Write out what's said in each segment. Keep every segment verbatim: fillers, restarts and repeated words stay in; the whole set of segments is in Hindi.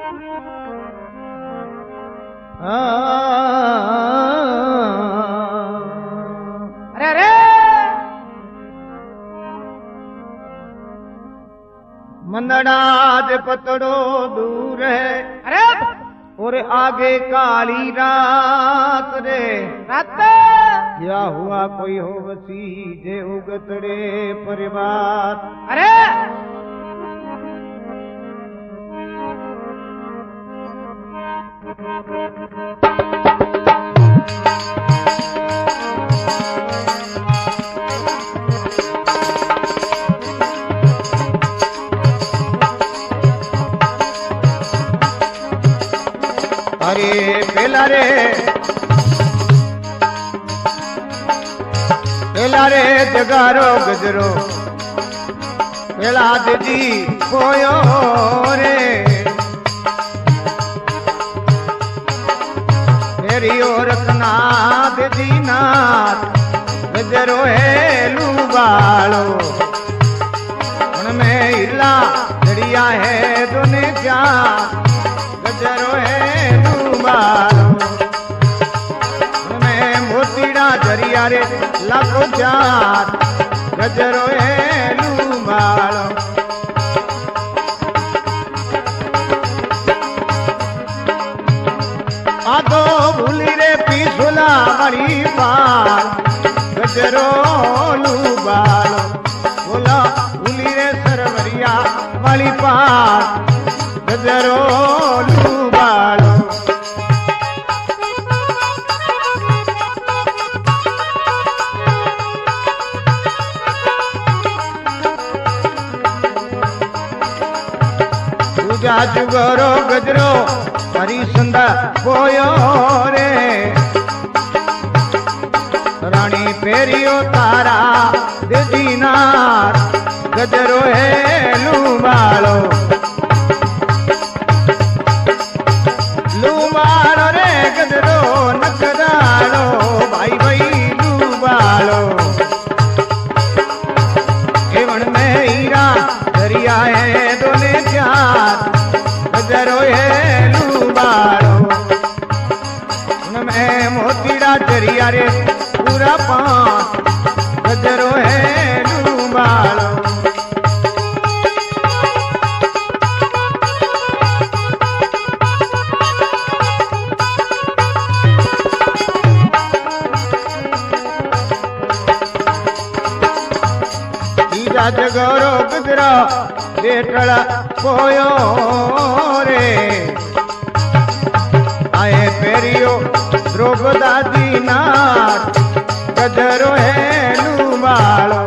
अरे अरे मंदड़ा दे पतड़ो दूर है, अरे और आगे काली रात रे। रात या हुआ कोई हो वसी जे उगतड़े परिवार। अरे अरे पेला रे पेला रे जगारो गजरो पेला दीदी पोयो रे। तेरी और रखना दीदी नाथ गजरो है लूबालो। उनमें हिला जड़िया है दोने क्या गजरो है लूबालो। उनमें मोतीड़ा जरिया रे लाखो चार गजरो है लूबालो। आदो भूली रे पीछुला बड़ी पार गजरो लूबालो। बोला भूली रे सरवरिया वाली पार गजरो लूबालो। पूजा जुगरो गजरो हरी संदा पोयो रे। रानी पेरियो तारा दीनार गजरो है लूबालो। लूबालो रे गजरो नकरालो भाई भाई लूबालो। एवं में हीरा दरिया है दोने चार गजरो है लूबालो। उनमें मोतीड़ा जरिया रे पूरा पांच गजरो है लूबालो। जगरो गजरा बेटड़ा पोयो रे। आए पेरियो द्रौपदा दीनार गजरो है लूबालो।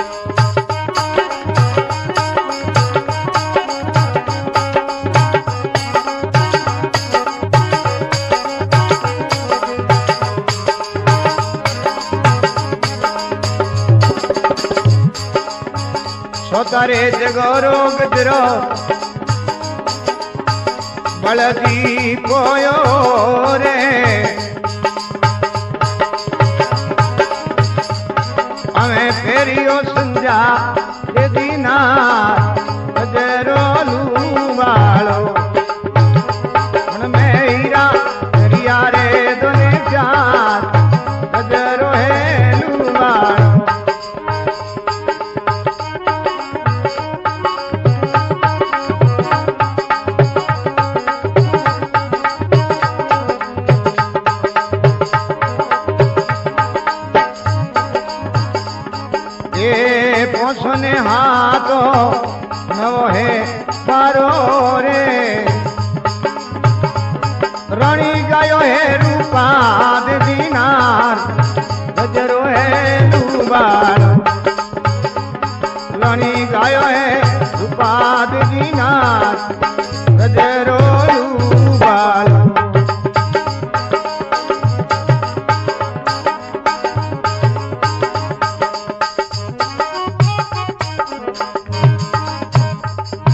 सोतारे जगोरो गजरो बलदी पोयो रे। हमें फेरियो संजा दे दीना गजरो लूबालो। उनमें हीरा दरिया रे दोने चार गजरो है लूबालो। पोसने हाथो नवो है पारो रे। रानी गायो है रूपा दे दीनार गजरो है लूबालो। रानी गायो है रूपा दे दीनार गजरो लूबालो।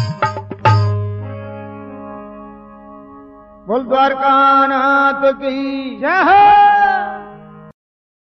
बोल द्वारका नाथ की